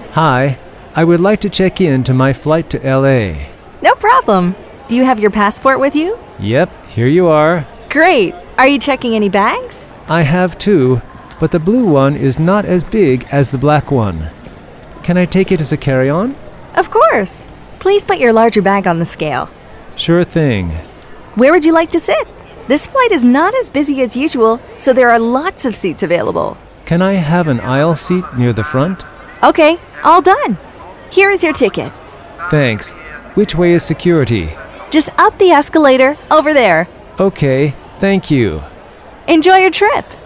Hi, I would like to check in to my flight to LA. No problem. Do you have your passport with you? Yep, here you are. Great. Are you checking any bags? I have two, but the blue one is not as big as the black one. Can I take it as a carry-on? Of course. Please put your larger bag on the scale. Sure thing. Where would you like to sit? This flight is not as busy as usual, so there are lots of seats available. Can I have an aisle seat near the front? Okay, all done. Here is your ticket. Thanks. Which way is security? Just up the escalator over there. Okay, thank you. Enjoy your trip.